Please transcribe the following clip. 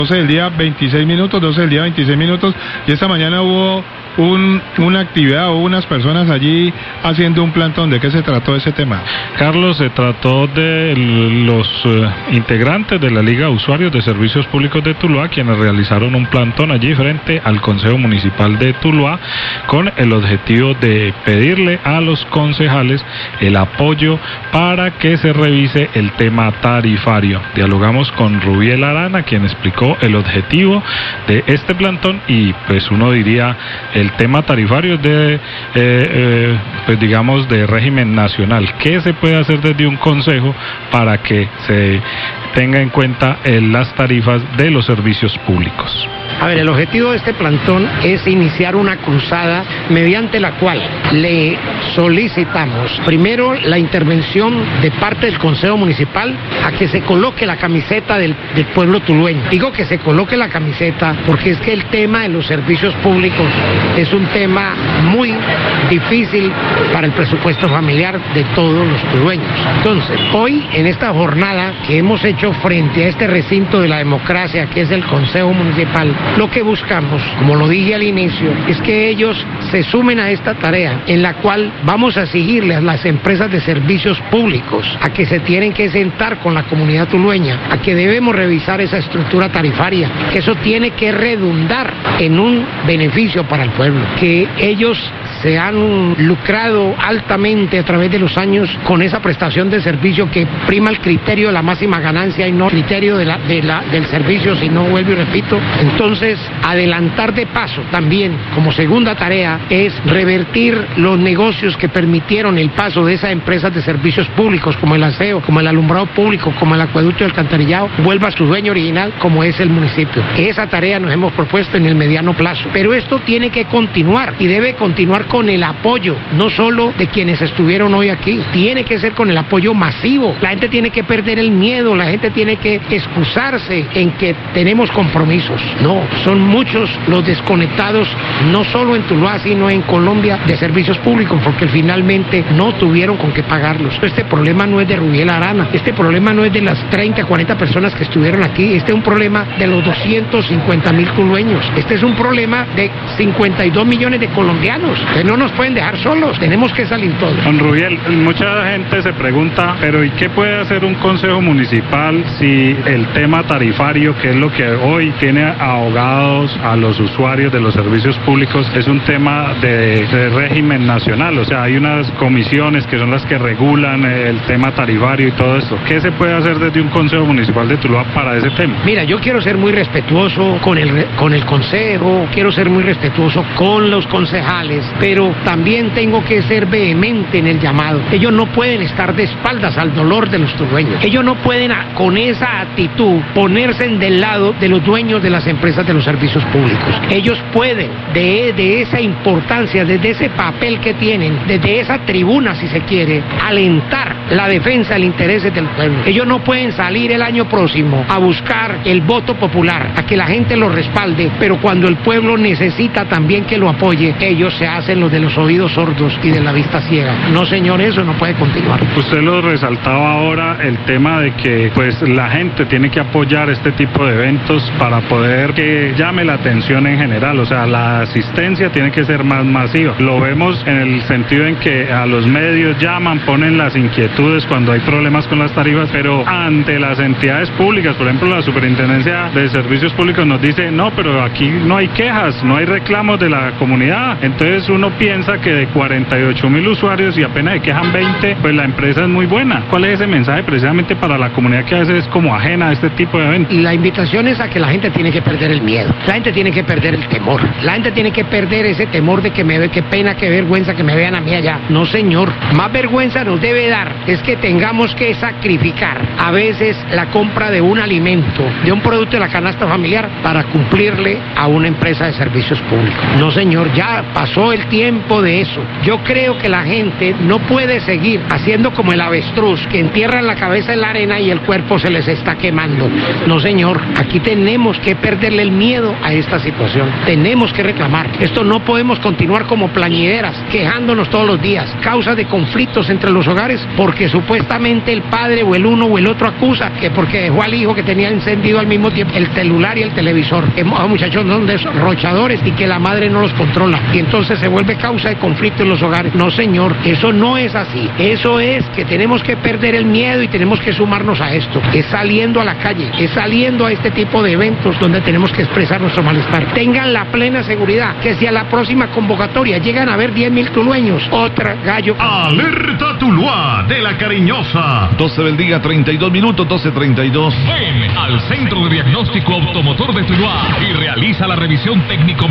12 del día 26 minutos, y esta mañana hubo una actividad, hubo unas personas allí haciendo un plantón. ¿De qué se trató ese tema? Carlos, se trató de los integrantes de la Liga de Usuarios de Servicios Públicos de Tuluá, quienes realizaron un plantón allí frente al Consejo Municipal de Tuluá con el objetivo de pedirle a los concejales el apoyo para que se revise el tema tarifario. Dialogamos con Rubiel Arana, quien explicó el objetivo de este plantón, y pues uno diría el tema tarifario de pues digamos de régimen nacional. ¿Qué se puede hacer desde un consejo para que se tenga en cuenta las tarifas de los servicios públicos? A ver, el objetivo de este plantón es iniciar una cruzada mediante la cual le solicitamos primero la intervención de parte del Consejo Municipal a que se coloque la camiseta del pueblo tulueño. Digo que se coloque la camiseta porque es que el tema de los servicios públicos es un tema muy difícil para el presupuesto familiar de todos los tulueños. Entonces, hoy en esta jornada que hemos hecho frente a este recinto de la democracia que es el Consejo Municipal, lo que buscamos, como lo dije al inicio, es que ellos se sumen a esta tarea en la cual vamos a exigirle a las empresas de servicios públicos a que se tienen que sentar con la comunidad tulueña, a que debemos revisar esa estructura tarifaria, que eso tiene que redundar en un beneficio para el pueblo, que ellos se han lucrado altamente a través de los años con esa prestación de servicio que prima el criterio de la máxima ganancia y no el criterio del servicio, si no vuelvo y repito. Entonces, adelantar de paso también, como segunda tarea, es revertir los negocios que permitieron el paso de esas empresas de servicios públicos, como el aseo, como el alumbrado público, como el acueducto y el alcantarillado, vuelva a su dueño original, como es el municipio. Esa tarea nos hemos propuesto en el mediano plazo. Pero esto tiene que continuar, y debe continuar con el apoyo, no solo de quienes estuvieron hoy aquí, tiene que ser con el apoyo masivo. La gente tiene que perder el miedo, la gente tiene que excusarse en que tenemos compromisos. No, son muchos los desconectados, no solo en Tuluá, sino en Colombia, de servicios públicos, porque finalmente no tuvieron con qué pagarlos. Este problema no es de Rubiel Arana, este problema no es de las 30, 40 personas que estuvieron aquí, este es un problema de los 250,000 tulueños, este es un problema de 52 millones de colombianos, que no nos pueden dejar solos, tenemos que salir todos. Don Rubiel, mucha gente se pregunta, pero ¿y qué puede hacer un consejo municipal si el tema tarifario, que es lo que hoy tiene ahogados a los usuarios de los servicios públicos, es un tema de régimen nacional? O sea, hay unas comisiones que son las que regulan el tema tarifario y todo esto. ¿Qué se puede hacer desde un consejo municipal de Tuluá para ese tema? Mira, yo quiero ser muy respetuoso con el consejo, quiero ser muy respetuoso con los concejales, pero también tengo que ser vehemente en el llamado. Ellos no pueden estar de espaldas al dolor de los tulueños. Ellos no pueden con esa actitud ponerse del lado de los dueños de las empresas de los servicios públicos. Ellos pueden, de esa importancia, desde ese papel que tienen, desde esa tribuna, si se quiere, alentar la defensa del interés del pueblo. Ellos no pueden salir el año próximo a buscar el voto popular, a que la gente lo respalde, pero cuando el pueblo necesita también que lo apoye, ellos se hacen los de los oídos sordos y de la vista ciega. No, señor, eso no puede continuar. Usted lo resaltaba ahora, el tema de que pues la gente tiene que apoyar este tipo de eventos para poder que llame la atención en general, o sea, la asistencia tiene que ser más masiva. Lo vemos en el sentido en que a los medios llaman, ponen las inquietudes cuando hay problemas con las tarifas, pero ante las entidades públicas, por ejemplo la Superintendencia de Servicios Públicos nos dice, no, pero aquí no hay quejas, no hay reclamos de la comunidad. Entonces uno piensa que de 48,000 usuarios y apenas se quejan 20, pues la empresa es muy buena. ¿Cuál es ese mensaje precisamente para la comunidad que a veces es como ajena a este tipo de eventos? La invitación es a que la gente tiene que perder el miedo, la gente tiene que perder el temor, la gente tiene que perder ese temor de que me ve, qué pena, qué vergüenza que me vean a mí allá. No, señor, más vergüenza nos debe dar es que tengamos que sacrificar a veces la compra de un alimento, de un producto de la canasta familiar para cumplirle a una empresa de servicios públicos. No, señor, ya pasó el tiempo de eso. Yo creo que la gente no puede seguir haciendo como el avestruz, que entierran la cabeza en la arena y el cuerpo se les está quemando. No, señor, aquí tenemos que perderle el miedo a esta situación. Tenemos que reclamar. Esto no podemos continuar como plañideras, quejándonos todos los días, causa de conflictos entre los hogares, porque supuestamente el padre o el uno o el otro acusa que porque dejó al hijo que tenía encendido al mismo tiempo el celular y el televisor. Los muchachos son derrochadores y que la madre no los controla. Y entonces se vuelve causa de conflicto en los hogares. No, señor, eso no es así. Eso es que tenemos que perder el miedo y tenemos que sumarnos a esto. Es saliendo a la calle, es saliendo a este tipo de eventos donde tenemos que expresar nuestro malestar. Tengan la plena seguridad que si a la próxima convocatoria llegan a haber 10.000 tulueños, otra gallo. Alerta Tuluá de la Cariñosa. 12 del día, 32 minutos, 12:32. Ven al Centro de Diagnóstico Automotor de Tuluá y realiza la revisión técnico